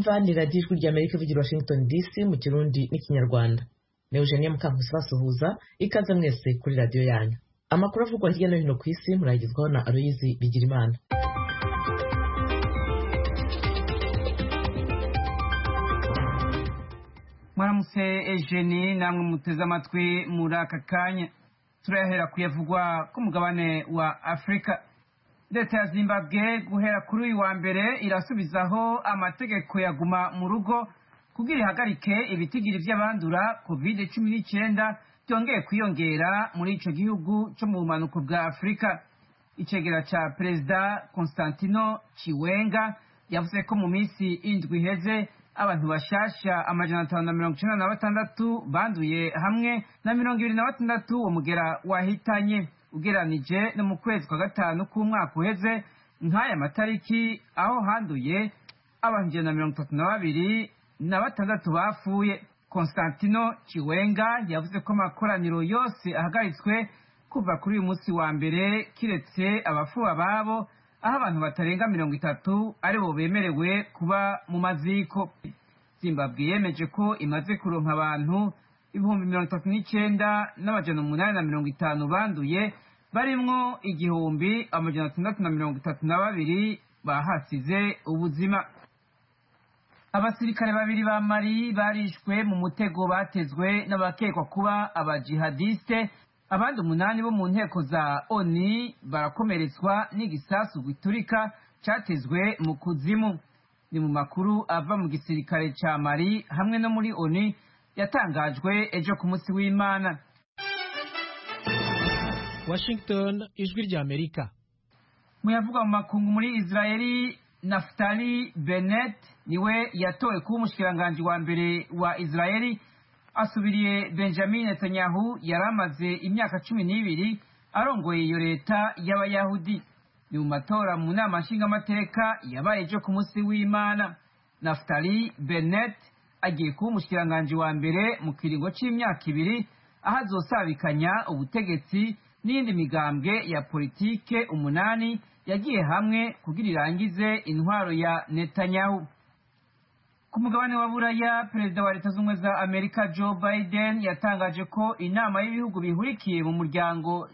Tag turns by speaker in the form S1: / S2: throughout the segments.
S1: mwumva ni radiyo ijwi ry'Amerika ivugira Washington DC mu Kirundi n'Ikinyarwanda. Ni Eugenie Mukankusi basuhuza, ikaze mwese kuri radiyo yanyu. Amakuru avugwa hirya no hino ku isi murayagezwaho na Aloyizi Bigirimana.
S2: Mwaramutse Eugenie, namwe muteze amatwi muri aka kanya. Turahera kuyavugwa ku mugabane wa Afrika. Leta ya Zimbabwe guhera kuri uyu wa mbere irasubizaho amategeko yaguma mu rugo kugira ihagarike ibitigiri by'abandura COVID-19 byongeye kwiyongera muri ico gihugu cyo mu bumanuko bwa Afrika. Icegera ca Perezida Constantino Chiwenga yavuze ko mu minsi indwi iheze abantu bashasha 596 banduye hamwe na 26 uwo mugera wahitanye, ugeranije no mu kwezi kwa gatanu k'umwaka uheze nk'aya matariki aho handuye abantu 132 bapfuye. Constantino Chiwenga yavuze ko amakoraniro yose ahagaritswe kuva kuri uyu munsi wa mbere kiretse abafuba babo, aho abantu batarenga 30 aribo bemerewe kuba mu maziko. Zimbabwe yemeje ko imaze kuronka abantu 39,850 banduye, barimwo 1,632 bahasize ubuzima. Abasirikare babiri ba Mali barishwe mu mutego batezwe n'abakekwa kuba abajihadiste, abandi 8 bo mu nteko za ONU barakomeretswa n'igisasu giturika catezwe mu kuzimu. Ni mu makuru ava mu gisirikare ca Mali hamwe no muri ONU yatangajwe ejo ku munsi w'Imana.
S3: Washington, ijwi ry'Amerika.
S2: Muyavuga mu makungu muri Israeli, Naftali Bennett niwe yatowe kuba umushikiranganji wa mbere wa Israeli, asubiriye Benjamin Netanyahu yaramaze imyaka 12 arongoye iyo leta y'abayahudi. Ni mu matora mu nama nshingamateka yabaye ejo ku munsi w'Imana. Naftali Bennett agiye kuba umushikiranganji wa mbere mu kiringo c'imyaka 2 aho azosabikanya ubutegetsi n'indi migambwe ya politike 8 yagiye hamwe kugira irangize intwaro ya Netanyahu. Ku mugabane wa Buraya, Perezida wa Leta Zunze za Amerika Joe Biden yatangaje ko inama y'ibihugu bihurikiye mu muryango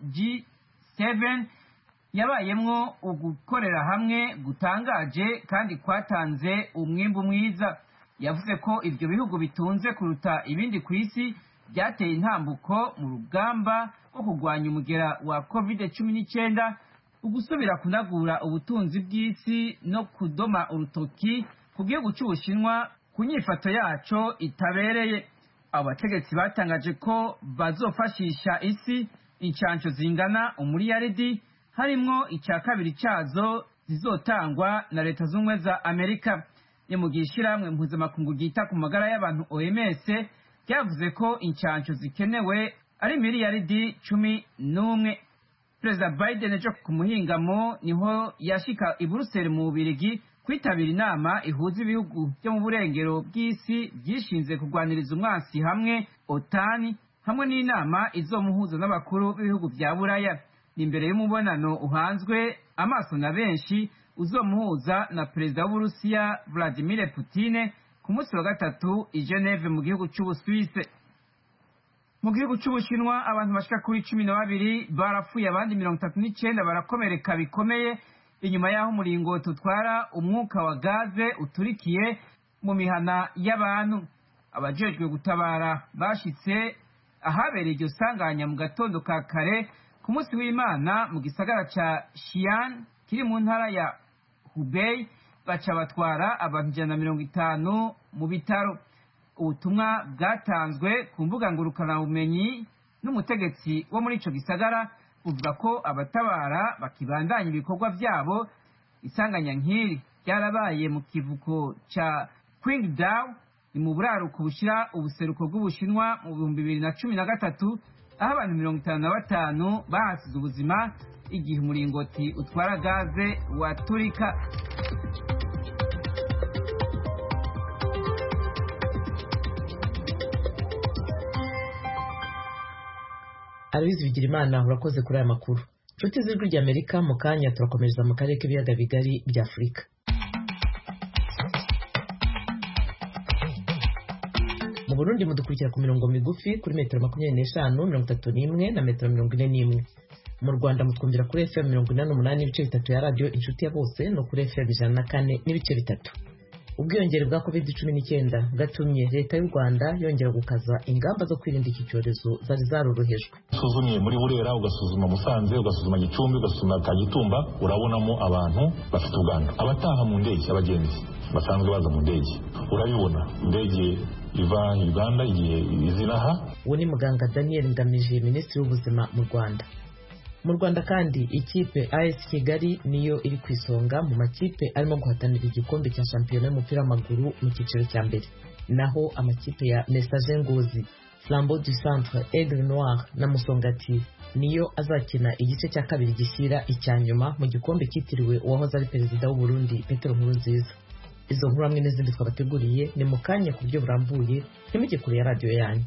S2: G7 yabayemwo ugukorera hamwe gutangaje kandi kwatanze umwimbu mwiza. Yavuze ko ivyo bihugu bitunze kuruta ibindi ku isi byateye intambuko mu rugamba rwo kurwanya umugera wa COVID-19, ugusubira kunagura ubutunzi bw'isi no kudoma urutoki ku gihugu c'Ubushinwa ku nyifato yaco itabereye. Abo bategetsi batangaje ko bazofashisha isi incanco zingana umuriyaridi, harimwo icya kabiri cazo zizotangwa na Leta Zunze za Amerika. Ni mu gihe ishirahamwe mpuzamakungu ryita ku magara y'abantu OMS ryavuze ko incanco zikenewe ari miliyaridi 11. Perezida Biden ejo ku muhingamo niho yashika i Buruseli mu Bubiligi kwitabira inama ihuza ibihugu byo mu burengero bw'isi byishinze kurwaniriza umwansi hamwe OTAN, hamwe n'inama izomuhuza n'abakuru b'ibihugu vya Buraya. Ni imbere y'umubonano uhanzwe amaso na benshi uzomuhuza na perezida w'Uburusiya Vladimir Putin ku munsi wa gatatu i Geneve mu gihugu c'Ubusuwise. Mu gihugu c'Ubushinwa abantu bashika kuri 12 barapfuye, abandi 39 barakomereka bikomeye inyuma y'aho umuringoti utwara umwuka wa gaze uturikiye mu mihana y'abantu. Abajejwe gutabara bashitse ahabereye iryo sanganya mu gatondo ka kare ku munsi w'Imana mu gisagara ca Xi'an kiri mu ntara ya Hubei, baca batwara abantu 150 mu bitaro. Ubutumwa bwatanzwe ku mbuga ngurukana bumenyi n'umutegetsi wo muri ico gisagara buvuga ko abatabara bakibandanya ibikorwa vyabo. Isanganya nk'iri ryarabaye mu kivuko ca Qingdao ni mu buraruko bushira ubuseruko bw'Ubushinwa mu 2013, aho abantu 55 bahasize ubuzima igihe umuringoti utwara gaze waturika.
S1: Aloyizi Bigirimana, urakoze kuri aya makuru. Nshuti z'ijwi ry'Amerika, mu kanya turakomereza mu karere k'ibiyaga bigari bya Afurika. Mu Burundi mudukurikira ku mirongo migufi kuri metero 25, 31 na metero 41. Mu Rwanda mutwumvira kuri FM 88 n'ibice bitatu ya radio Inshuti ya Bose no kuri FM 104 n'ibice bitatu. Ubwiyongere bwa COVID-19 bwatumye leta y'u Rwanda yongera gukaza ingamba zo kwirinda iki cyorezo zari zarorohejwe.
S4: Usuzumye muri Burera, ugasuzuma Musanze, ugasuzuma Gicumbi, ugasuzuma Kagitumba, urabonamo abantu bafite ubwandu. Abataha mu ndege, abagenzi basanzwe baza mu ndege, urabibona indege iva Uganda igiye izinaha.
S1: Uwo ni muganga Daniel Ngamije, Minisitiri w'Ubuzima mu Rwanda. Mu Rwanda kandi ikipe AS Kigali niyo iri ku isonga mu makipe arimo guhatanira igikombe cya shampiyona y'umupira w'amaguru mu cyiciro cya mbere. Naho amakipe ya Messager Ngozi, Flambeau du Centre, Aigle Noir na Musongati niyo azakina igice cya kabiri gishyira icyanyuma mu gikombe cyitiriwe uwahoze ari perezida w'u Burundi Petero Nkurunziza. Izo nkuru hamwe n'izindi twabateguriye ni mu kanya ku buryo burambuye, ntimujye kure ya radio yanyu.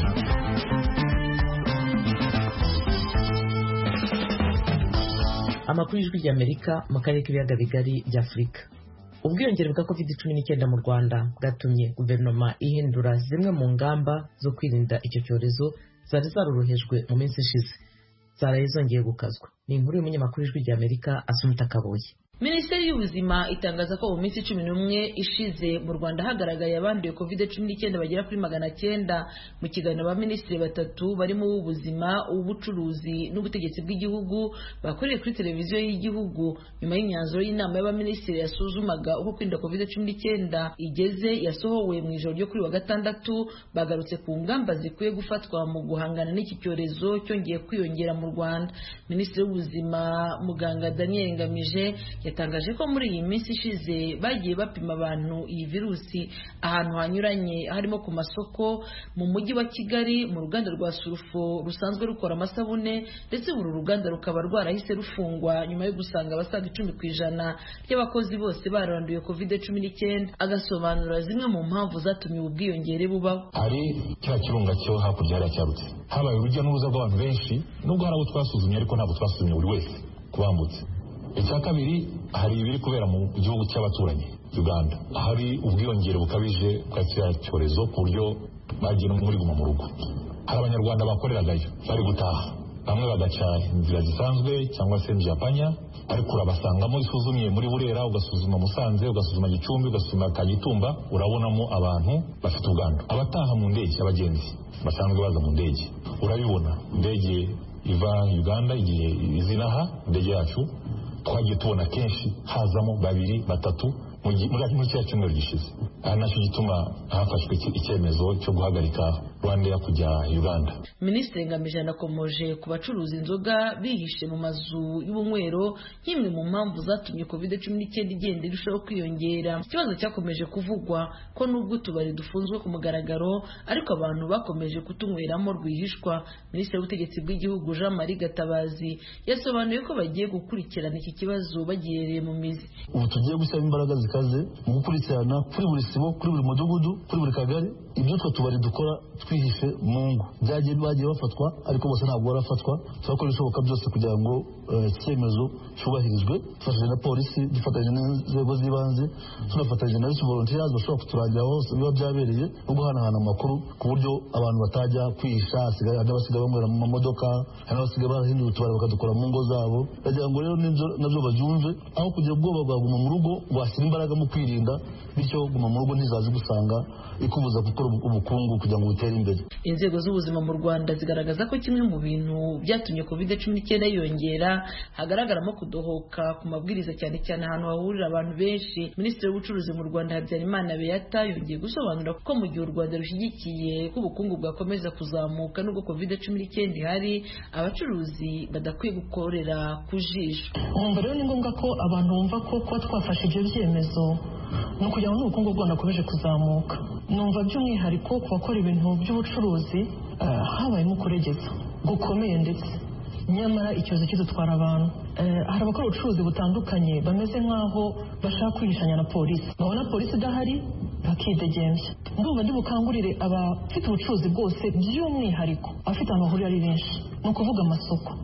S1: Amakuru y'Ijwi ry'Amerika mu karere k'ibiyaga bigari bya Afurika. Ubwiyongere bwa COVID-19 mu Rwanda bwatumye guverinoma ihindura zimwe mu ngamba zo kwirinda icyo cyorezo zari zarorohejwe mu minsi ishize, zaraye zongeye gukazwa. Ni inkuru y'umunyamakuru w'Ijwi ry'Amerika Asumta Kaboye.
S5: Minisiteri y'Ubuzima itangaza ko mu minsi 11 ishize mu Rwanda hagaragaye abanduye COVID-19 bagera kuri 900. Mu kiganiro abaminisitiri batatu barimo uw'ubuzima, uw'ubucuruzi n'ubutegetsi bw'igihugu bakoreye kuri televiziyo y'igihugu nyuma y'imyanzuro y'inama y'abaminisitiri yasuzumaga uko kwirinda COVID-19 igeze yasohowe mu ijoro ryo kuri wa gatandatu, bagarutse ku ngamba zikwiye gufatwa mu guhangana n'iki cyorezo cyongeye kwiyongera mu Rwanda. Minisitiri w'Ubuzima muganga Daniel Ngamije yatangaje ko muri iyi minsi ishize bagiye bapima abantu iyi virusi ahantu hanyuranye, harimo ku masoko, mu mujyi wa Kigali, mu ruganda rwa Surufo rusanzwe rukora amasabune, ndetse uru ruganda rukaba rwarahise rufungwa nyuma yo gusanga abasaga 10% y'abakozi bose baranduye COVID-19. Agasobanura zimwe mu mpamvu zatumye ubwiyongere bubaho.
S4: Hari cya kirunga cyo hakurya cyarutse, habaye urujya n'uruza rw'abantu benshi, nubwo hari abo twasuzumye ariko ntabwo twasuzumye buri wese kubambutse. Icya kabiri, hari ibiri kubera mu gihugu cy'abaturanyi Uganda, hari ubwiyongere bukabije bwa cyorezo ku buryo bagiye muri guma mu rugo. Hari abanyarwanda bakoreragayo bari gutaha, bamwe bagaca inzira zisanzwe cyangwa se njyapanya, ariko urabasangamo isuzumye muri Burera, ugasuzuma Musanze, ugasuzuma Gicumbi, ugasuzuma Kagitumba, urabonamo abantu bafite ubwandu. Abataha mu ndege, abagenzi basanzwe baza mu ndege, urabibona indege iva Uganda igiye izinaha, indege yacu twagiye tubona kenshi hazamo 2, 3 muri cya cyumweru gishize. Nacyo gituma hafashwe icyemezo cyo guhagarika Rwanda kujya Uganda.
S5: Minisitiri Ngamije anakomoje ku bacuruza inzoga bihishe mu mazu y'ubunywero nk'imwe mu mpamvu zatumye COVID-19 igenda irushaho kwiyongera. Ikibazo cyakomeje kuvugwa ko nubwo utubari dufunzwe ku mugaragaro ariko abantu bakomeje kutunyweramo rwihishwa. Minisitiri w'ubutegetsi bw'igihugu Jean Marie Gatabazi yasobanuye ko bagiye gukurikirana iki kibazo bagireye mu mizi.
S6: Ubu tugiye gushyira imbaraga zikaze mu gukurikirana kuri buri sibo, kuri buri mudugudu, kuri buri kagari, ibyo tubari dukora twihishe mu ngo. Bagiye bafatwa ariko bose ntabwo barafatwa. Turakora ibishoboka byose kugira ngo icyemezo cyubahirizwe, dufatanyije na polisi, dufatanyije n'inzego z'ibanze, tunafatanyije na volunteers bashobora kuturangira hose biba byabereye no guhanahana amakuru ku buryo abantu batajya kwihisha. Hasigaye abasigaye banywera mu mamodoka, hari abasigaye barahindura utubari bakadukora mu ngo zabo. Bagira ngo rero nabyo babyumve, aho kugira ubwoba bwaguma mu rugo, washyira imbaraga mu kwirinda, bityo guma mu rugo ntizazi gusanga ikubuza gukora ubukungu kugira ngo butere imbere.
S5: Inzego z'ubuzima mu Rwanda zigaragaza ko kimwe mu bintu byatumye COVID-19 yiyongera hagaragaramo kudohoka ku mabwiriza, cyane cyane ahantu hahurira abantu benshi. Minisitiri w'ubucuruzi mu Rwanda Habyarimana Beata yongeye gusobanura ko mu gihe u Rwanda rushyigikiye ko ubukungu bwakomeza kuzamuka nubwo COVID-19 ihari, abacuruzi badakwiye gukorera ku jisho.
S7: Rero ni ngombwa ko abantu bumva ko kuba twafashe ibyo byemezo no kugira ngo ubukungu bw'u Rwanda bukomeje kuzamuka. Numva by'umwihariko ku bakora ibintu by'ubucuruzi habayemo kuregeza gukomeye, ndetse nyamara icyorezo kidutwara abantu. Hari abakora ubucuruzi butandukanye bameze nk'aho bashaka kwihishanya na polisi, babona polisi idahari bakidegembya. Ndumva ndibukangurire abafite ubucuruzi bwose, by'umwihariko abafite ahantu bahurira ari benshi, ni ukuvuga amasoko.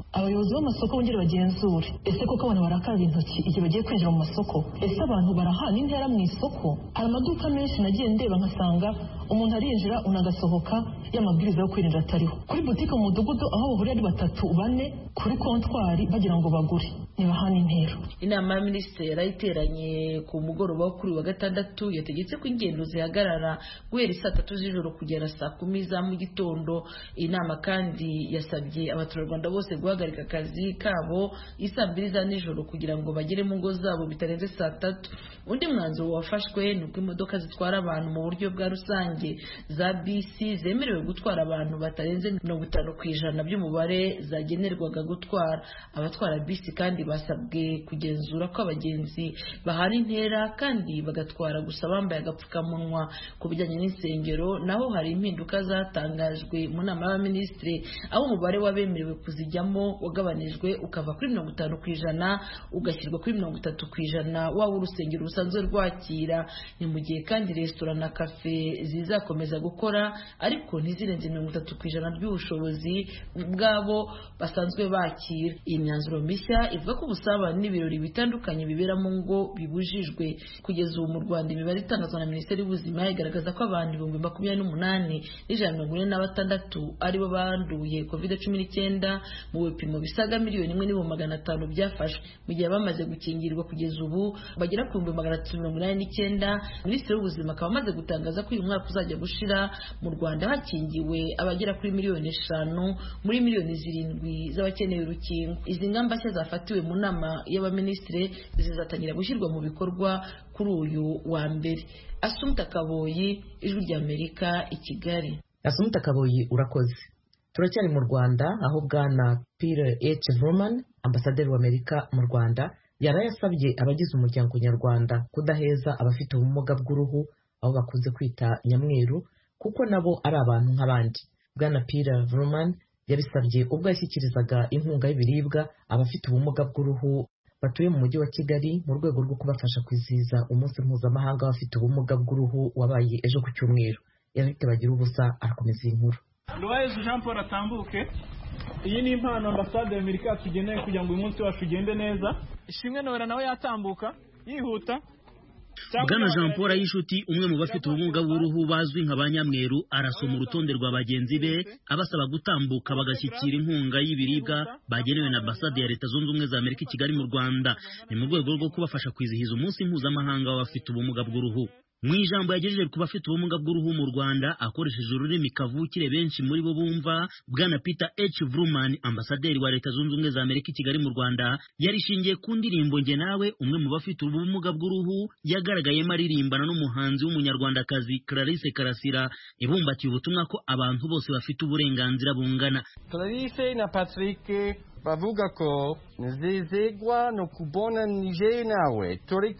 S7: abayobozi b'amasoko bongere bagenzure ese koko abantu barakaraba intoki igihe bagiye kwinjira mu masoko, ese abantu barahana intera mu isoko. Hari amaduka menshi nagiye ndeba nkasanga umuntu arinjira unagasohoka y'amabwiriza yo kwirinda atariho. Kuri butike mu mudugudu aho bahurira ari 3-4 kuri kontwari bagira ngo bagure ntibahana intera.
S5: Inama ya minisitiri yarayiteranye ku mugoroba wo kuri wa gatandatu yategetse ko ingendo zihagarara guhera 3 z'ijoro kugera 10 za mu gitondo. Inama kandi yasabye abaturarwanda bose guhagarika akazi kabo 2 za nijoro kugira ngo bagere mu ngo zabo bitarenze 3. Undi mwanzuro wafashwe ni uko imodoka zitwara abantu mu buryo bwa rusange za bisi zemerewe gutwara abantu batarenze 50% by'umubare zagenerwaga gutwara. Abatwara bisi kandi basabwe kugenzura ko abagenzi bahana intera kandi bagatwara gusa bambaye agapfukamunwa. Ku bijyanye n'insengero naho hari impinduka zatangajwe mu nama y'abaminisitiri aho umubare w'abemerewe kuzijyamo wagabanijwe ukava kuri 50% ugashyirwa kuri 30% waba urusengero rusanzwe rwakira. Ni mu gihe kandi resitora na kafe zizakomeza gukora ariko ntizirenze 30% by'ubushobozi bwabo basanzwe bakira. Iyi myanzuro mishya ivuga ko ubusabane n'ibirori bitandukanye bibera mu ngo bibujijwe. Kugeza ubu mu Rwanda imibare itangazwa na Minisiteri y'Ubuzima igaragaza ko abantu 28,146 aribo banduye COVID-19 mu bipimo bisaga 1,500,000 byafashwe. Mu gihe bamaze gukingirwa kugeza ubu bagera ku 389. Minisitiri w'Ubuzima akaba amaze gutangaza ko uyu mwaka uzajya gushira mu Rwanda hakingiwe abagera kuri 5,000,000 muri 7,000,000 z'abakeneye urukingo. Izi ngamba nshya zafatiwe mu nama y'abaminisitiri zizatangira gushyirwa mu bikorwa kuri uyu wa mbere. Assumpta Kaboyi, Ijwi ry'Amerika, i Kigali.
S1: Assumpta Kaboyi, urakoze. Turacyari mu Rwanda aho Bwana Pierre H. Vrooman, ambasaderi w'Amerika mu Rwanda, yarayasabye abagize umuryango nyarwanda kudaheza abafite ubumuga bw'uruhu aho bakunze kwita nyamweru kuko nabo ari abantu nk'abandi. Bwana Pierre Vrooman yabisabye ubwo yashyikirizaga inkunga y'ibiribwa abafite ubumuga bw'uruhu batuye mu mujyi wa Kigali mu rwego rwo kubafasha kwizihiza umunsi mpuzamahanga w'abafite ubumuga bw'uruhu wabaye ejo ku Cyumweru. Eric Bagirubusa arakomeza iyi nkuru.
S8: Nduwayezu Jean Paul atambuke. Iyi ni impano ambasade y'Amerika tugeneye kugira ngo uyu munsi wacu ugende neza. Ishimwe Noella nawe yatambuka yihuta.
S9: Bwana Jean Paul Ayishuti, umwe mu bafite ubumuga bw'uruhu bazwi nka banyamweru, arasoma urutonde rwa bagenzi be abasaba gutambuka bagashyikira inkunga y'ibiribwa bagenewe na ambasade ya Leta Zunze Ubumwe za Amerika i Kigali mu Rwanda. Ni mu rwego rwo kubafasha kwizihiza umunsi mpuzamahanga w'abafite ubumuga bw'uruhu. Mu ijambo yagejeje ku bafite ubumuga bw'uruhu mu Rwanda akoresheje ururimi kavukire benshi muri bo bumva, Bwana Peter H. Vrooman, ambasaderi wa Leta Zunze Ubumwe za Amerika i Kigali mu Rwanda, yarishingiye ku ndirimbo Nge Nawe, umwe mu bafite ubumuga bw'uruhu yagaragayemo aririmbana n'umuhanzi w'umunyarwandakazi Clarisse Karasira, ibumbatiye ubutumwa ko abantu bose bafite uburenganzira bungana.
S10: Clarisse na Patrick bavuga ko nzizegwa no kubona Nge Nawe turi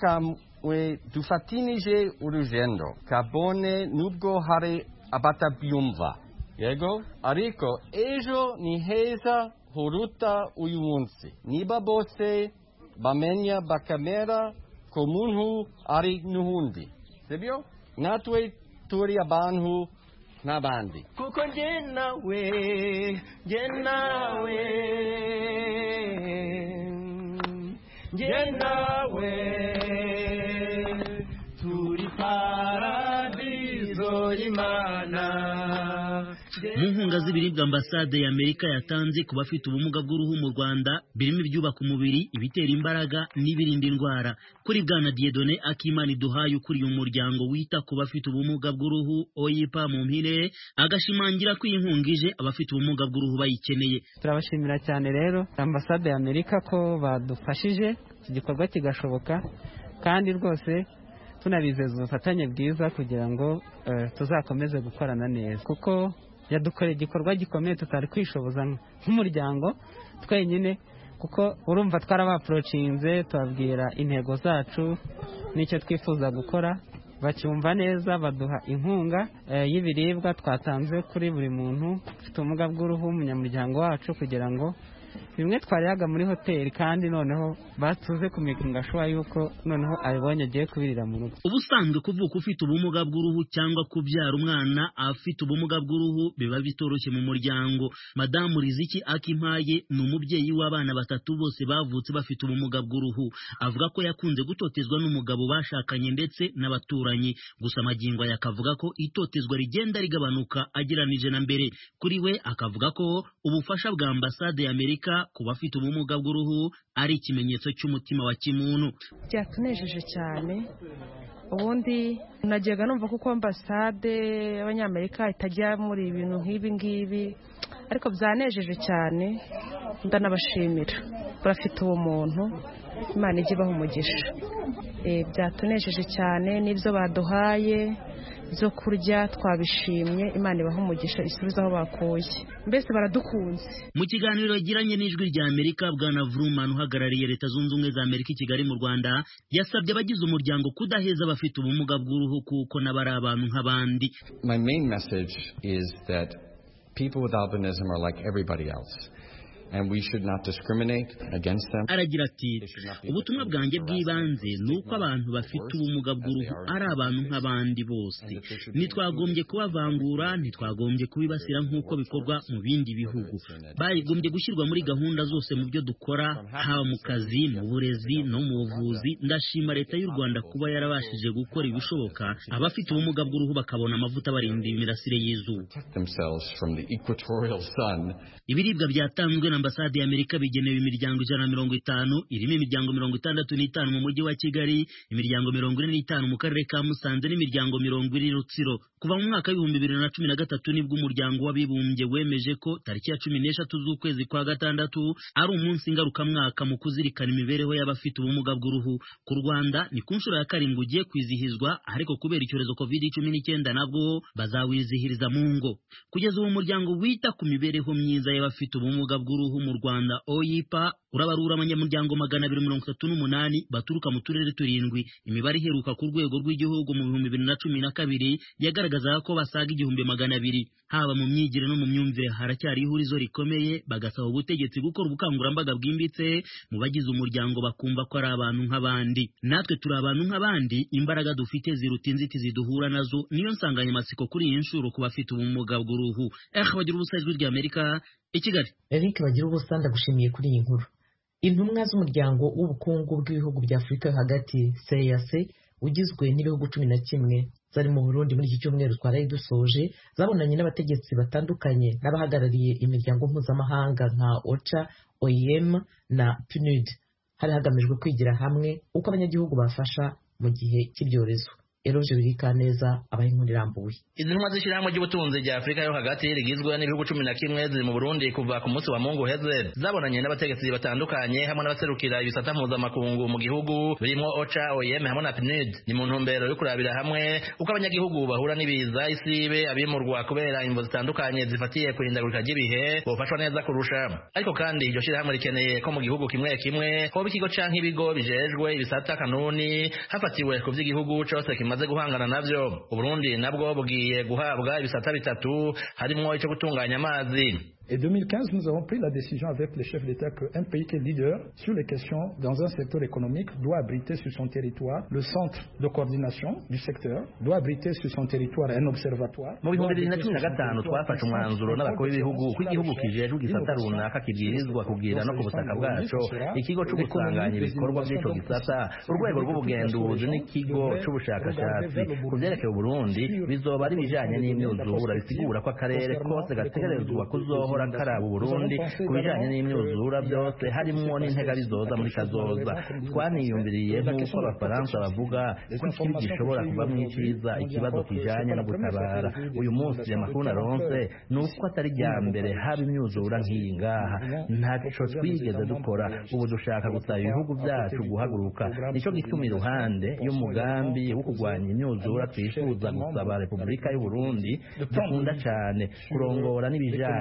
S10: we dufatinije urugendo kabone nubwo hari abatabyumva, yego, ariko ejo ni heza huruta uyu munsi niba bose bamenya bakamera ko muntu ari n'uhundi, sibyo? Natwe turi abantu n'abandi kuko nge nawe turi paradizo y'Imana.
S9: Mu nkunga z'ibiribwa ambasade y'Amerika yatanze ku bafite ubumuga bw'uruhu mu Rwanda birimo ibyubaka umubiri, ibitera imbaraga n'ibirinda indwara. Kuri Bwana Dieudonné Akimana Duhaye ukuriye umuryango wita ku bafite ubumuga bw'uruhu OIPA mu mpine, agashimangira ko iyi nkunga ije abafite ubumuga bw'uruhu bayikeneye.
S11: Turabashimira cyane rero ambasade y'Amerika ko badufashije iki gikorwa kigashoboka, kandi rwose tunabizeza ubufatanye bwiza kugira ngo tuzakomeze gukorana neza, kuko yadukoreye igikorwa gikomeye tutari kwishoboza nk'umuryango twenyine, kuko urumva twarabaprocinze tubabwira intego zacu n'icyo twifuza gukora, bacyumva neza, baduha inkunga y'ibiribwa twatanze kuri buri muntu ufite ubumuga bw'uruhu umunyamuryango wacu kugira ngo bimwe twariraga muri hoteli kandi noneho batuze kumekinga shwa yuko noneho abibonye agiye kubirira mu rugo.
S9: Ubusanzwe kuvuka ufite ubumuga bw'uruhu cyangwa kubyara umwana afite ubumuga bw'uruhu biba bitoroshye mu muryango. Madamu Riziki Akimpaye ni umubyeyi w'abana 3 bose bavutse bafite ubumuga bw'uruhu. Avuga ko yakunze gutotezwa n'umugabo bashakanye ndetse n'abaturanyi, gusa magingo yakavuga ko itotezwa rigenda rigabanuka agiranije na mbere. Kuri we akavuga ko ubufasha bwa ambasade ya Amerika ku bafite ubumuga bw'uruhu ari ikimenyetso cy'umutima wa kimuntu.
S12: Byatunejeje cyane. Ubundi najyaga numva kuko ambasade y'Abanyamerika itajya muri ibintu nk'ibi ngibi, ariko byanejeje cyane. Ndanabashimira, barafite uwo muntu, Imana ijye ibaha umugisha. Byatunejeje cyane, n'ibyo baduhaye byo kurya twabishimye, Imana ibaha umugisha isubiza aho bakuye, mbese baradukunze.
S9: Mu kiganiro yagiranye n'Ijwi rya Amerika, Bwana Vrooman uhagarariye Leta Zunze Ubumwe za Amerika i Kigali mu Rwanda yasabye abagize umuryango kudaheza abafite ubumuga bw'uruhu kuko n'abari abantu nk'abandi.
S13: My main message is that people with albinism are like everybody else. And we should not discriminate against them.
S9: Aragira ati, ubutumwa bwanjye bw'ibanze ni uko abantu bafite ubumuga bw'uruhu ari abantu nk'abandi bose. Ntitwagombye kubavangura, ntitwagombye kubibasira nk'uko bikorwa mu bindi bihugu. Bagombye gushyirwa muri gahunda zose mu byo dukora, haba mu kazi, mu burezi no mu buvuzi. Ndashima Leta y'u Rwanda kuba yarabashije gukora ibishoboka abafite ubumuga bw'uruhu bakabona amavuta barinda imirasire y'izuba. Ibiribwa byatanzwe na ambasade ya Amerika bigenewe imiryango 150, irimo imiryango 65 mu mujyi wa Kigali, imiryango 45 mu karere ka Musanze n'imiryango 20 Rutsiro. Kuva mu mwaka wa 2013 nibwo umuryango w'abibumbye wemeje ko tariki ya 16 z'ukwezi kwa gatandatu ari umunsi ngarukamwaka mu kuzirikana imibereho y'abafite ubumuga bw'uruhu. Ku Rwanda ni ku nshuro ya 7 ugiye kwizihizwa, ariko kubera icyorezo COVID-19 nabwo bazawizihiriza mu ngo. Kugeza ubu umuryango wita ku mibereho myiza y'abafite ubumuga bw'uruhu mu Rwanda OIPA urabarura abanyamuryango 238 baturuka mu turere 7. Imibare iheruka ku rwego rw'igihugu mu 2012 yagaragaza ko basaga 200,000. Haba mu myigire no mu myumvire haracyari ihurizo rikomeye, bagasaba ubutegetsi gukora ubukangurambaga bwimbitse mu bagize umuryango bakumva ko ari abantu nk'abandi. Natwe turi abantu nk'abandi, imbaraga dufite ziruta inzitizi duhura nazo. Niyo nsanganyamatsiko kuri iyi nshuro ku bafite ubumuga bw'uruhu. Bagira ubusa Ijwi rya Amerika i Kigali.
S1: Eric Bagira ubusa ndagushimiye kuri iyi nkuru. Intumwa z'umuryango w'ubukungu bw'ibihugu bya Afurika yo hagati CEEAC ugizwe n'ibihugu 11 zari mu Burundi muri iki cyumweru twaraye dusoje, zabonanye n'abategetsi batandukanye n'abahagarariye imiryango mpuzamahanga nka OCHA, OIM na PNUD. Hari hagamijwe kwigira hamwe uko abanyagihugu bafasha mu gihe cy'ibyorezo. Eroje Birikaneza abaye inkuru irambuye.
S14: Izi ntumwa z'ishyirahamwe ry'ubutunzi rya Afurika yo hagati rigizwe n'ibihugu 11 ziri mu Burundi kuva ku munsi wa Mungu heze, zabonanye n'abategetsi batandukanye hamwe n'abaserukira ibisata mpuzamakungu mu gihugu birimo OCHA, OIM hamwe na PNUD. Ni mu ntumbero yo kurabira hamwe uko abanyagihugu bahura n'ibiza, isibe, abimurwa kubera imvo zitandukanye zifatiye kurindagurika ry'ibihe bofashwa neza kurusha. Ariko kandi iryo shyirahamwe rikeneye ko mu gihugu kimwe kimwe hoba ikigo canke ibigo bijejwe ibisata kanuni hafatiwe ku vy'igihugu cose maze guhangana navyo. Uburundi nabwo bugiye guhabwa ibisata 3 harimo ico gutunganya amazi.
S15: Et 2015, nous avons pris la décision avec les chefs d'État qu'un pays qui est leader sur les questions dans un secteur économique doit abriter sur son territoire le centre de coordination du secteur, doit abriter sur son territoire un observatoire.
S14: Mu 2015 twafashe umwanzuro n'abakuru b'ibihugu ko igihugu kijejwe igisata runaka kibwirizwa kugira no ku butaka bwaco ikigo cyo gusanganya ibikorwa by'ico gisata, urwego rw'ubugenduzi n'ikigo c'ubushakashatsi. Ku vyerekeye Burundi bizoba ari bijanye n'imyuzura, bisigura ko akarere kose gategerezwa kuzohora karaba Burundi ku bijanye n'imyuzura byose harimo n'intega bizoza muri kazoza. Twaniyumviriye nk'uko abafaransa bavuga ko ikibi gishobora kuvamo iciza ikibazo kijanye no gutabara. Uyu munsi amakuru naronse ni uko atari rya mbere haba imyuzura nk'iyi ngaha, ntaco twigeze dukora. Ubu dushaka gusaba ibihugu byacu guhaguruka, nico gituma iruhande y'umugambi wo kurwanya imyuzura twifuza gusaba Repubulika y'u Burundi dukunda cane kurongora n'ibijanye no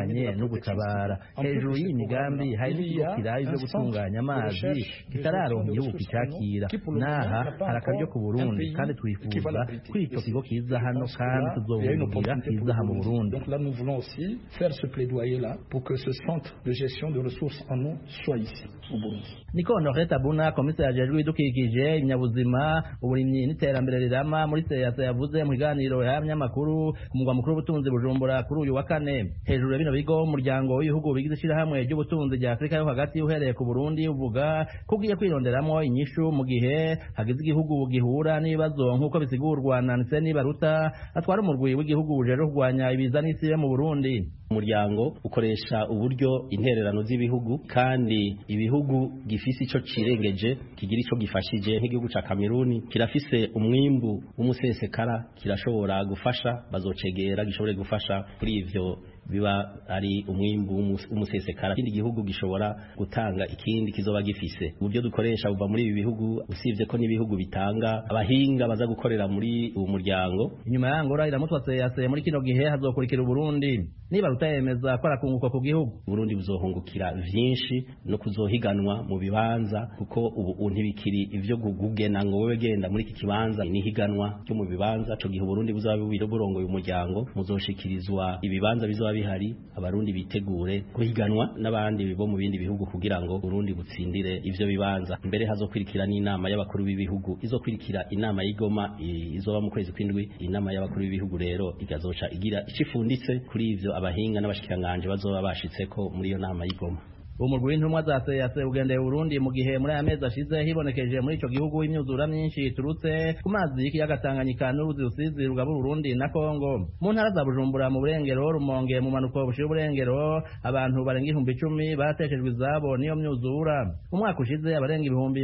S14: gutabara hejuru y'iyi migambi hari n'ikigo kiraye byo gutunganya amazi kitararonka igihugu kicakira n'aha hari akaryo ku Burundi kandi twifuza ko icyo kigo kiza hano kandi tuzobugira kiza aha mu Burundi.
S15: Donc là nous voulons aussi faire ce plaidoyer là pour que ce centre de gestion de ressources en eau soit ici au Burundi.
S14: Niko Honoré Tabuna komiseri ajejwe ibidukikije ibinyabuzima uburimyi n'iterambere rirama muri seyase yavuze mu kiganiro y'abanyamakuru ku mugwa mukuru w'ubutunzi Bujumbura kuri uyu wa kane. Hejuru ya bino bigo umuryango w'ibihugu bigize ishirahamwe ry'ubutunzi rya Afrika yo hagati uhereye ku Burundi uvuga ko ugiye kwironderamo inyishu mu gihe hagize igihugu gihura n'ibibazo nk'uko bisigurwa na Nseni Baruta atwara umurwi w'igihugu ujejwe kurwanya ibiza n'isi mu Burundi.
S16: Umuryango ukoresha uburyo intererano z'ibihugu kandi ibihugu gifise ico cirengeje kigira ico gifashije nk'igihugu ca Kameruni kirafise umwimbu w'umusesekara kirashobora gufasha bazocegera gishobore gufasha kuri ivyo biba ari umwimbu w'umusesekara ikindi gihugu gishobora gutanga ikindi kizoba gifise uburyo dukoresha buva muri ibi bihugu usivye ko n'ibihugu bitanga abahinga baza gukorera muri uwo muryango.
S14: Inyuma y'angora iramutwatse yase muri kino gihe hazokurikira Burundi niba rutayemeza ko arakunguka ku gihugu
S16: Burundi buzohungukira vyinshi no kuzohiganwa mu bibanza kuko ubu ntibikiri ivyo gugena ngo wewe genda muri iki kibanza ni higanwa cyo mu bibanza cyo gihe Burundi buzaba burongoye umuryango muzoshikirizwa ibibanza bizoba bihari abarundi bitegure kuhiganwa n'abandi bo mu bindi bihugu kugira ngo Burundi butsindire ivyo bibanza. Mbere hazokwirikira n'inama y'abakuru b'ibihugu izokwirikira inama y'Igoma izoba mu kwezi kw'indwi. Inama y'abakuru b'ibihugu rero igazoca igira icifunditse kuri ivyo abahinga n'abashikiranganje bazoba bashitseko muri iyo nama y'Igoma.
S14: Umurwi w'intumwa za seyase ugendeye Burundi mu gihe muri aya mezi ashize hibonekeje muri ico gihugu imyuzura myinshi iturutse ku mazi y'ikiyaga Tanganyika n'uruzi Rusizi rugabura Burundi na Kongo. Mu ntara za Bujumbura mu Burengero Rumonge mu manuko bushira Burengero abantu barenga 10,000 bateshejwe izabo niyo myuzura. Umwaka ushize abarenga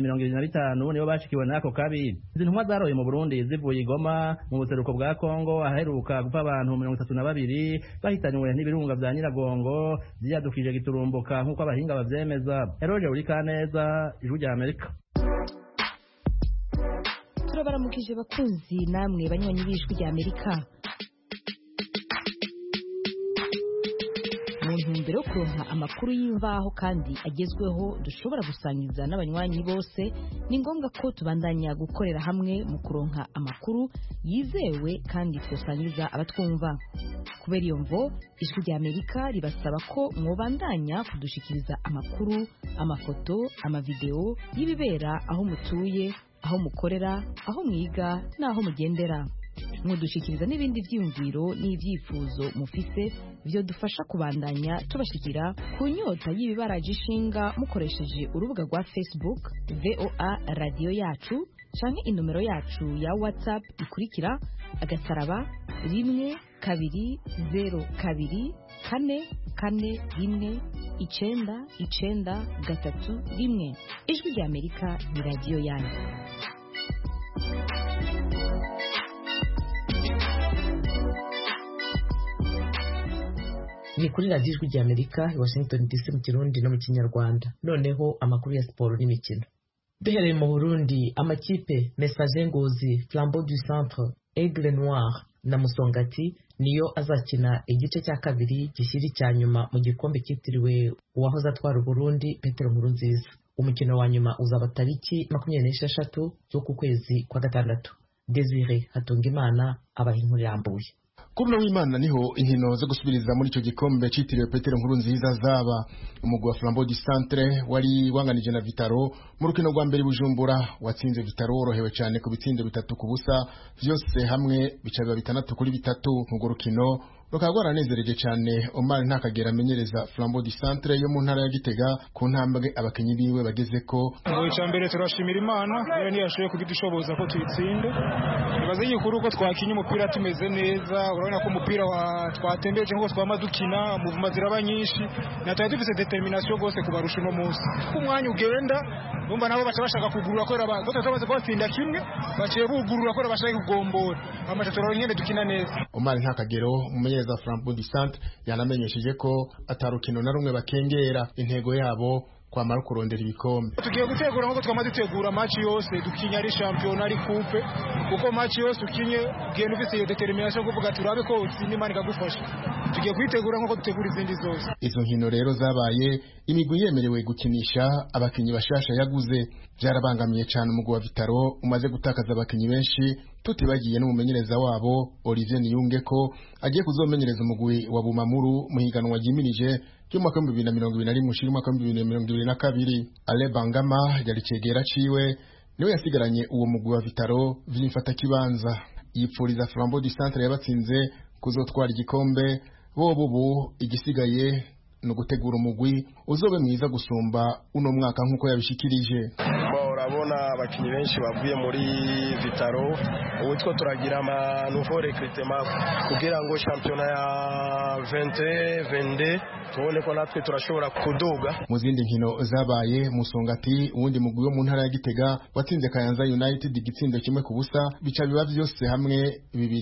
S14: 25,000 nibo bashikiwe nako kabi. Izi ntumwa zaroye mu Burundi zivuye Igoma mu buseruko bwa Kongo aheruka gupfa abantu 32 bahitanywe n'ibirunga vya Nyiragongo byadukije giturumbuka nkuko abahinga bavyemeza. Eroje uri kaneza ijuru rya Amerika.
S17: Turabaramukije bakunzi namwe banywanyi b'ijwi rya Amerika. Mu ntumbero yo kuronka amakuru y'imvaho kandi agezweho dushobora gusangiza n'abanywanyi bose ni ngombwa ko tubandanya gukorera hamwe mu kuronka amakuru yizewe kandi tusangiza abatwumva. Kubera iyo mvo ijwi rya Amerika ribasaba ko mwobandanya kudushikiriza amakuru, amafoto, amavideo y'ibibera aho mutuye, aho mukorera, aho mwiga n'aho mugendera. Mudushikiriza n'ibindi vyiyumviro n'ivyifuzo mufise byo dufasha kubandanya tubashikira ku nyota y'ibibaraje ishinga mukoresheje urubuga rwa Facebook VOA Radio Yacu canke inomero yacu ya WhatsApp ikurikira agasaraba 1202 4 4 1 9 Ijwi rya Amerika ni radio yanyu.
S1: Ni kuri radiyo ijwi rya Amerika i Washington DC mu Kirundi no mu Kinyarwanda. Noneho amakuru ya siporo n'imikino. Duhereye mu Burundi, amakipe Messager Ngozi, Flambeau du Centre, Aigle Noir na Musongati niyo azakina igice cya kabiri gishyiri cya nyuma mu gikombe cyitiriwe uwahoze atwara Burundi Petero Nkurunziza. Umukino wa nyuma uzaba tariki 26 z'uku kwezi kwa gatandatu. Desire Hatungimana abahinkuru yambuye.
S18: Kuri no w'Imana niho inkino zo gusubiriza muri ico gikombe citiriwe Petero Nkurunziza zaba. Umugwi wa Flambeau du Centre wari wanganije na Vitaro mu rukino rwa mbere Bujumbura watsinze Vitaro worohewe cyane ku bitsindo 3-0 vyose hamwe bicabiba 6-3 mu rukino rukaba rwaranezereje cyane. Omar Ntakagera amenyereza Flambeau du Centre yo mu ntara ya Gitega ku ntambwe abakenyi biwe bagezeko.
S19: Ngo cyambere turashimira Imana niyo niyashoye kugidushoboza ko tuyitsinde. Nibaze yikuru ko twakinye umupira tumeze neza, urabona ko umupira twatembeje ngo twamadukina movement ziraba nyinshi natari dufise determination gose kubarusha no munsi. Kumwanya ugenda bumva nabo bashaka kugurura ko batamaze kwatsinda kimwe baciye bugurura ko bashaka kugombora amatoro nyene dukina neza.
S18: Omar Ntakagero umumenyereza Flambeau du Centre yanamenyesheje ko atarukino na rumwe bakengera intego yabo kwamara kurondera ibikombe.
S19: Tugiye gutegura nko twamaze gutegura match yose dukinya ari champion ari coupe kuko match yose ukinye genda ufite iyo determination kuvuga turabe ko utsinda Imana ikagufasha. Tugiye kwitegura nko dutegura izindi zose.
S18: Izo nkino rero zabaye imigwi yemerewe gukinisha abakinyi bashasha yaguze byarabangamiye cyane umugwi wa Vitaro umaze gutakaza abakinyi benshi tutibagiye n'umumenyereza wabo Olivier Niyunge ko agiye kuzomenyereza umugwi wa Bumamuru mu higanwa ryimirije cy'umwaka wa 2021 ushira umwaka wa 2022. Ale Bangama yari cegera ciwe niwe yasigaranye uwo mugwi wa Vitaro vyimfata kibanza yipfuriza Flambeau du Centre yabatsinze kuzotwara igikombe bobubu igisigaye no gutegura umugwi uzobe mwiza gusumba uno mwaka nkuko yabishikirije.
S20: Urabona abakinyi benshi bavuye muri Vitaro ubutwo turagira ama nouveau recrutement kugira ngo championa ya 2022 tubone ko natwe turashobora kuduga.
S18: Mu zindi nkino zabaye Musongati uwundi mugwi wo mu ntara ya Gitega watsinze Kayanza United igitsindo kimwe ku busa bica biba byose hamwe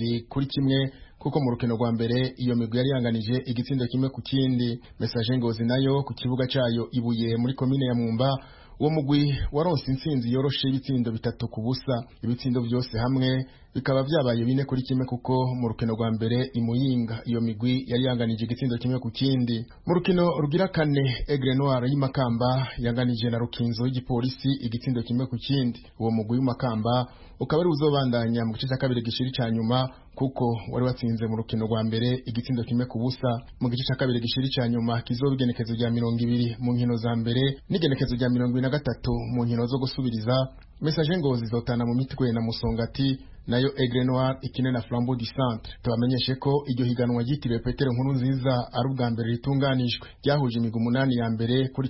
S18: 2-1 kuko mu rukino rwa mbere iyo migwi yari yanganije igitsindo kimwe ku kindi. Message Ngozi nayo ku kibuga cayo Ibuye muri commune ya Mwumba uwo mugwi waronse intsinzi yoroshe ibitsindo 3 ku busa. Ibitsindo byose hamwe bikaba byabaye 4-1 kuko mu rukino rwa mbere Imuyinga iyo migwi yari yanganije igitsindo kimwe ku kindi. Mu rukino rugira kane Aigle Noir y'Imakamba yanganije na Rukinzo y'igipolisi igitsindo kimwe ku kindi. Uwo mugwi w'Imakamba ukaba ari uzobandanya mu gice cya kabiri gishiri cya nyuma kuko wari watsinze mu rukino rwa mbere igitsindo kimwe ku busa. Mu gice cya kabiri gishiri cya nyuma kizobigenekezo rya 20 mu nkino za mbere n'igenekezo rya 23 mu nkino zo gusubiriza. Message Ngozi zotana mu mitwe na Musongati nayo Aigle Noir ikine na Flambeau du Centre. Tubamenyeshe ko iryo higanwa ryitiriwe Petero Nkurunziza ari ubwa mbere ritunganijwe ryahuje imigwi 8 ya mbere kuri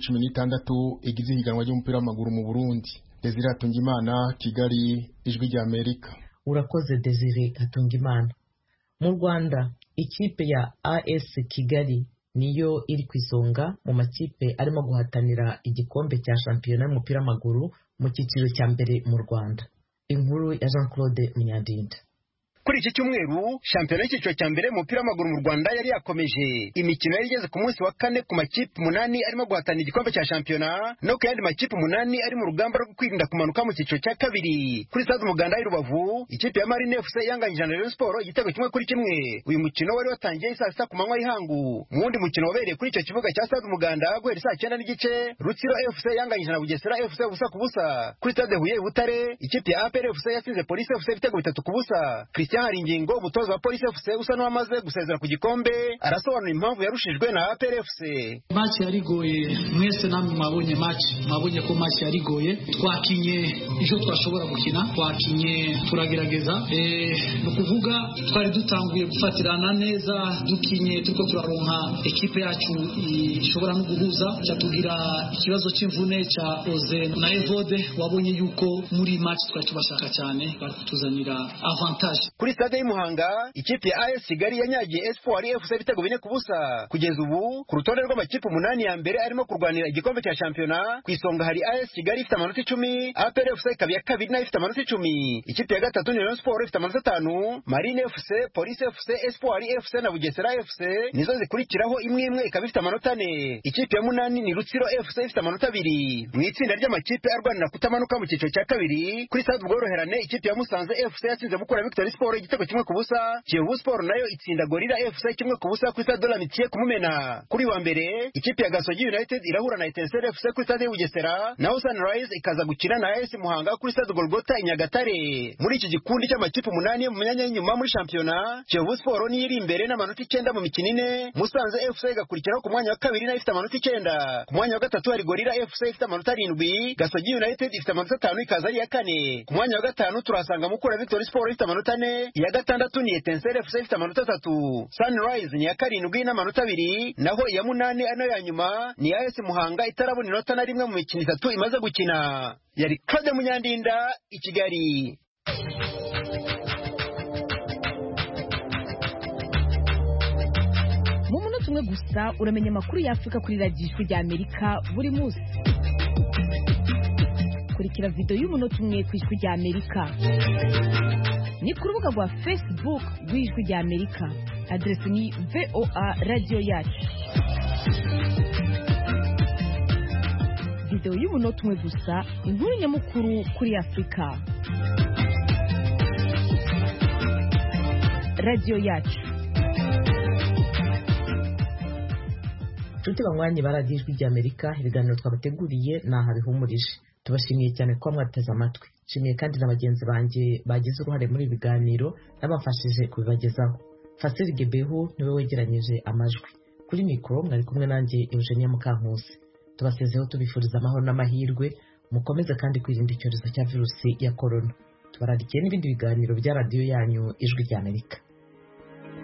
S18: 16 igize higanwa ry'umupira w'amaguru mu Burundi. Desire Hatungimana, Kigali, Ijwi rya Amerika.
S1: Urakoze Desire Hatungimana. Mu Rwanda ikipe ya AS Kigali niyo iri kwisonga mu makipe arimo guhatanira igikombe cya shampiyona y'umupira w'amaguru mu cyiciro cya mbere mu Rwanda. Inkuru ya Jean-Claude Munyandinda.
S21: Kuri iki cyumweru shampiyona y'icyiciro cya mbere mu mupira w'amaguru mu Rwanda yari yakomeje. Imikino yari igeze ku munsi wa 4 ku makipe 8 arimo guhatanira igikombe cya shampiyona no ku yandi makipe 8 ari mu rugamba rwo kwirinda kumanuka mu cyiciro cya kabiri. Kuri stade Umuganda i Rubavu ikipe ya Marine FC yanganyije na Rayon Sport igitego 1-1. Uyu mukino wari watangiye saa 6 ku manywa y'ihangu. Mu wundi mukino wabereye kuri icyo kibuga cya stade Umuganda guhera saa 9 n'igice Rutsiro FC yanganyije na Bugesera FC ubusa ku busa. Kuri stade Huye Butare ikipe ya APR FC yatsinze Police FC ibitego 3 ku busa. Hari ingingo umutoza wa Police FC usa n'uwamaze gusezera ku gikombe arasobanura impamvu yarushijwe na APR FC.
S22: Match yarigoye mwese namwe mabonye ko match yarigoye twakinye icyo twashobora gukina twakinye turagerageza no kuvuga twari dutanguye gufatirana neza dukinye turiko turaronka ekipe yacu ishobora no guhuza cyatugira ikibazo cy'imvune cya Oze na Evode wabonye yuko muri match twari tubashaka cyane bakutuzanira avantage.
S21: Kuri stade y'Imuhanga ikipe ya AS Kigali yanyagiye Espoir FC ibitego 4 ku busa. Kugeza ubu ku rutonde rw'amakipe 8 ya mbere arimo kurwanira igikombe cya shampiyona ku isonga hari AS Kigali ifite amanota 10, APR FC ikaba ya kabiri nayo ifite amanota 10. Ikipe ya gatatu ni Rayon Sport ifite amanota 5, Marine FC, Police FC, Espoir FC na Bugesera FC nizo zikurikiraho imwe ikaba ifite amanota 4. Ikipe ya munani ni Rutsiro FC ifite amanota 2. Mu itsinda ry'amakipe arwanira kutamanuka mu cyiciro cya kabiri kuri stade Ubworoherane ikipe ya Musanze FC yatsinze Mukura Victory Sport igitego 1 ku busa. Kiyovu Sport nayo itsinda Gorilla FC 1 ku busa kuri stade de l'Amitié ku Mumena. Kuri wa mbere ikipe ya Gasogi United irahura na Etincelle FC kuri stade Bugesera naho Sunrise ikaza gukina na AS Muhanga kuri stade Golgota i Nyagatare. Muri iki gikundi cy'amakipe 8 mu myanya y'inyuma muri shampiyona Kiyovu Sport ni iri imbere n'amanota 9 mu mikino 4. Musanze FC igakurikiraho ku mwanya wa kabiri nayo ifite amanota 9. Ku mwanya wa gatatu hari Gorilla FC ifite amanota 7. Gasogi United ifite amanota 5 ikaza ari ya 4. Ku mwanya wa gatanu turasanga Mukura Victory Sport ifite amanota 4. Ya gatandatu ni Etincelle FC ifite amanota 3. Sunrise ni ya 7 n'amanota 2. Naho iya 8 ano ya nyuma ni AS Muhanga itarabona inota na rimwe mu mikino 3 imaze gukina. Yari Claude Munyandinda i Kigali.
S17: Mu munota umwe gusa uramenya amakuru ya Afrika kuri Radio Ijwi rya Amerika buri munsi. Kurikira video y'umunota umwe ku Ijwi rya Amerika. Ni ku rubuga rwa Facebook rw'Ijwi rya Amerika. Adresi ni VOA Radio Yacu. videwo y'umunota umwe gusa inkuru nyamukuru kuri Afurika. Radio yacu.
S1: Nshuti banywanyi baradiyo Ijwi ry'Amerika, ibiganiro twabateguriye naha bihumurije. Tubashimiye cyane ko mwateze amatwi. Nshimiye kandi na bagenzi banjye bagize uruhare muri ibi biganiro n'abafashije kubibagezaho. Fasiri Gebehu niwe wegeranyije amajwi. Kuri mikoro mwari kumwe nanjye Eugenia Mukankusi. Tubasezeho tubifuriza amahoro n'amahirwe, mukomeze kandi kwirinda icyorezo cya virusi ya corona. Tubararikiye n'ibindi biganiro bya radiyo yanyu Ijwi ry'Amerika.